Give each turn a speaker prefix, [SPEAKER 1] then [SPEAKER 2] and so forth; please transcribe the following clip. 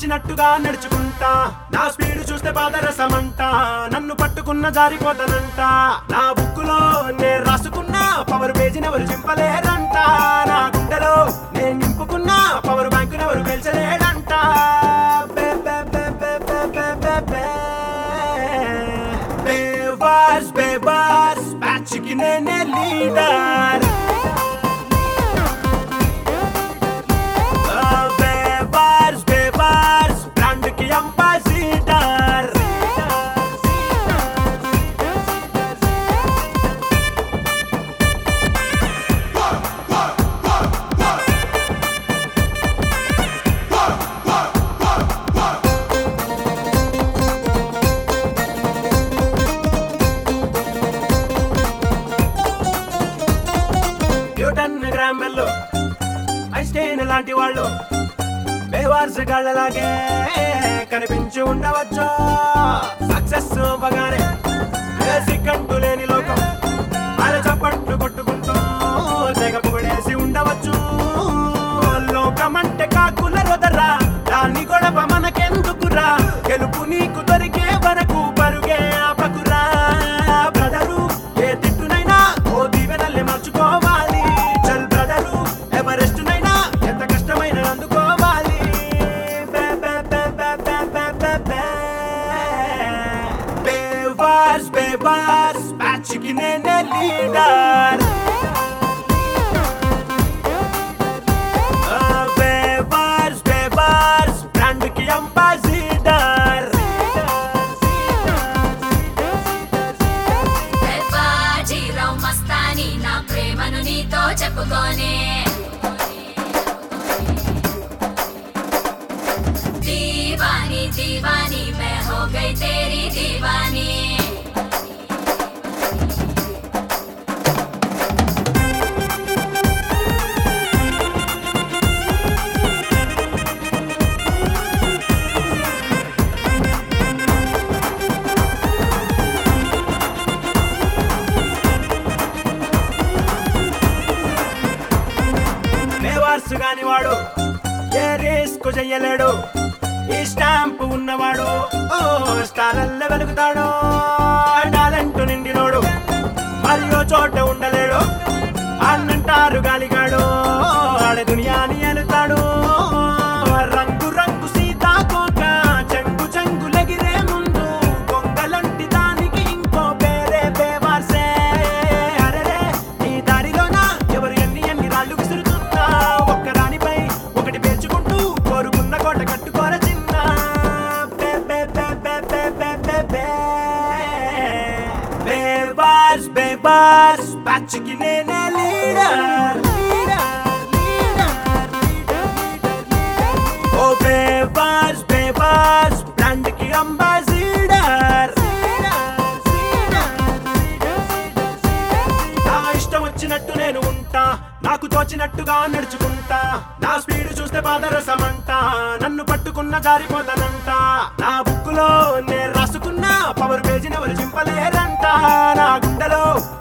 [SPEAKER 1] తోచినట్టుగా నడుచుకుంటా నా స్పీడ్ చూస్తే పాదరసమంట నన్ను పట్టుకున్న జారిపోతానంట నా బుక్కులో నేను రాసుకున్న పవర్ పేజీని ఎవరు చింపలేరంట నా గుండెలో నేను నింపుకున్న పవర్ బ్యాంకుని ఎవరు పెంచలేడంట బేవార్స్ బేవార్స్ బ్యాచ్కి నేనే లీడర్ గ్రామల్లో ఐన్స్టైన్ లాంటి వాళ్ళు బేవార్స్ గాళ్ళలాగే కనిపించి ఉండవచ్చు సక్సెస్ అవ్వగానే సిగ్గంటూ లేని లోకం అర చప్పట్లు కొట్టుకుంటూ తెగ పొగడేసి ఉండవచ్చు లోకమంటే కాకుల రొదరా దాన్ని గొడవ మనకెందుకురా గెలుపు నీకు దొరికే వరకు పరుగే ఆపకురా బ్రదరు ఏ తిట్టునైనా ఓ దీవెనల్ని మార్చుకోవాలి బేవార్స్ బ్యాచ్కి నేనే లీడర్ బేవార్స్ బేవార్స్ బ్రాండ్కి అంబాసిడర్
[SPEAKER 2] జీరావు మస్తాని నా ప్రేమను నీతో చెప్పుకోనే दीवानी दीवानी मैं हो गई तेरी दीवानी
[SPEAKER 1] బేవార్స్ గాని వాడు ఏ రిస్క్ చెయ్యలేడు ఈ స్టాంప్ ఉన్నవాడు ఓ స్టారల్ల వెలుగుతాడు టాలెంట్ నిండినోడు మరియు చోట ఉండలేడు అన్నంటారు గాలిగాడు ఆడ దునియాని ఎలుతాడు రంగు రంగు సీతాకోక చెంగు చెంగులెగిరే ముందు కొంగలంటి దానికి ఇంకో పేరే బేవార్సే అరెరే నీ దారిలోన ఎవరు ఎన్ని ఎన్ని రాళ్ళు విసురుతున్నా ఒక్కదానిపై ఒకటి పేర్చుకుంటూ కోరుకున్న కోట కట్టుకోర బేవార్స్ బేవార్స్ బ్యాచ్కి నేనే లీడర్ ఓ బేవార్స్ బేవార్స్ బ్రాండ్కి అంబాసిడర్ నా ఇష్టం వచ్చినట్టు నేను ఉంటా నాకు తోచినట్టుగా నడుచుకుంటా నా స్పీడ్ చూస్తే పాదరసమంట నన్ను పట్టుకున్న జారిపోతానంట నా బుక్కులో నేను రాసుకున్న పవర్ పేజీని ఎవరు చింపలేరంట నా గుండెలో